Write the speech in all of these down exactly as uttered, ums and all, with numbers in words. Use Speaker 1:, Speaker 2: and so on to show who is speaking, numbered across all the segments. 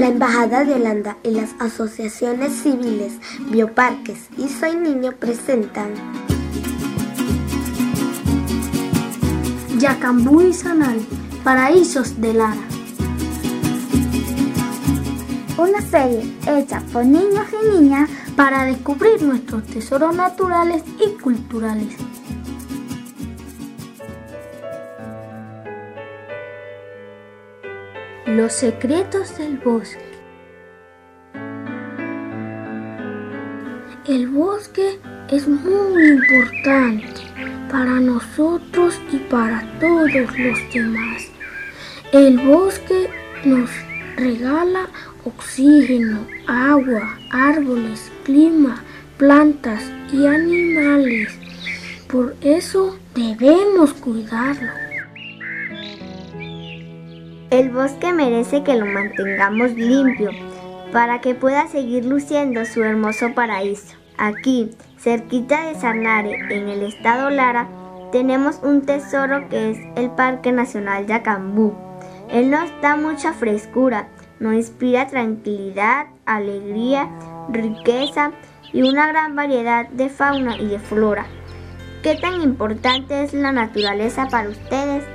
Speaker 1: La Embajada de Holanda y las asociaciones civiles Bioparques y Soy Niño presentan
Speaker 2: Yacambú y Sanare, Paraísos de Lara.
Speaker 3: Una serie hecha por niños y niñas
Speaker 2: para descubrir nuestros tesoros naturales y culturales. Los secretos del bosque. El bosque es muy importante para nosotros y para todos los demás. El bosque nos regala oxígeno, agua, árboles, clima, plantas y animales. Por eso debemos cuidarlo.
Speaker 3: El bosque merece que lo mantengamos limpio para que pueda seguir luciendo su hermoso paraíso. Aquí, cerquita de Sanare, en el estado Lara, tenemos un tesoro que es el Parque Nacional Yacambú. Él nos da mucha frescura, nos inspira tranquilidad, alegría, riqueza y una gran variedad de fauna y de flora. ¿Qué tan importante es la naturaleza para ustedes?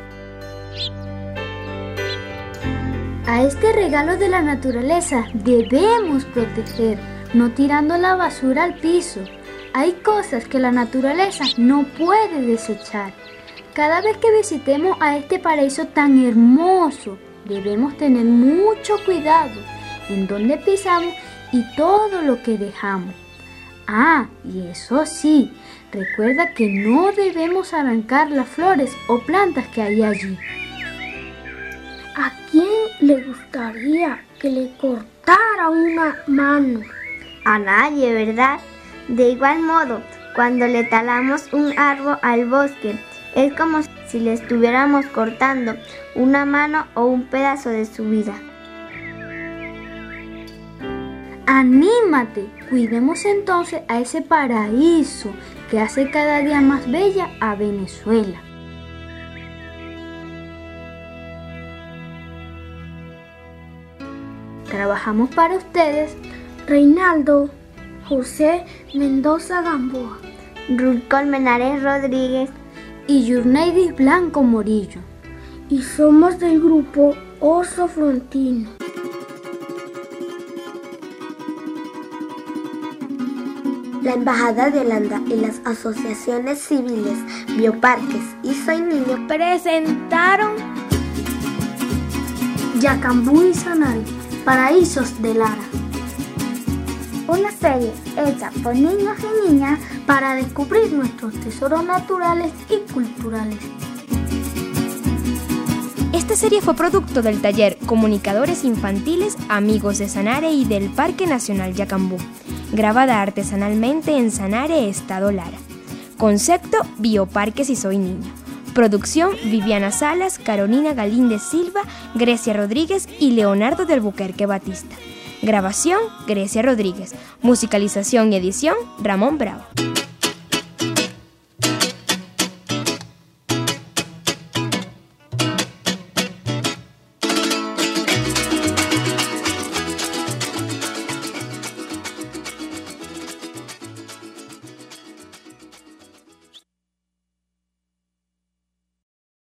Speaker 2: A este regalo de la naturaleza debemos proteger, no tirando la basura al piso. Hay cosas que la naturaleza no puede desechar. Cada vez que visitemos a este paraíso tan hermoso, debemos tener mucho cuidado en donde pisamos y todo lo que dejamos. Ah, y eso sí, recuerda que no debemos arrancar las flores o plantas que hay allí. ¿A quién le gustaría que le cortara una mano?
Speaker 3: A nadie, ¿verdad? De igual modo, cuando le talamos un árbol al bosque, es como si le estuviéramos cortando una mano o un pedazo de su vida.
Speaker 2: ¡Anímate! Cuidemos entonces a ese paraíso que hace cada día más bella a Venezuela. Trabajamos para ustedes
Speaker 3: Reinaldo José Mendoza Gamboa, Ruth Colmenares Rodríguez
Speaker 2: y Yurneidis Blanco Morillo.
Speaker 3: Y somos del grupo Oso Frontino.
Speaker 1: La Embajada de Holanda y las asociaciones civiles Bioparques y Soy Niño
Speaker 3: presentaron
Speaker 2: Yacambú y Sanare, Paraísos de Lara.
Speaker 3: Una serie hecha por niños y niñas
Speaker 2: para descubrir nuestros tesoros naturales y culturales.
Speaker 4: Esta serie fue producto del taller Comunicadores Infantiles Amigos de Sanare y del Parque Nacional Yacambú, grabada artesanalmente en Sanare, estado Lara. Concepto: Bioparques y Soy Niño. Producción: Viviana Salas, Carolina Galíndez Silva, Grecia Rodríguez y Leonardo del Buquerque Batista. Grabación: Grecia Rodríguez. Musicalización y edición: Ramón Bravo.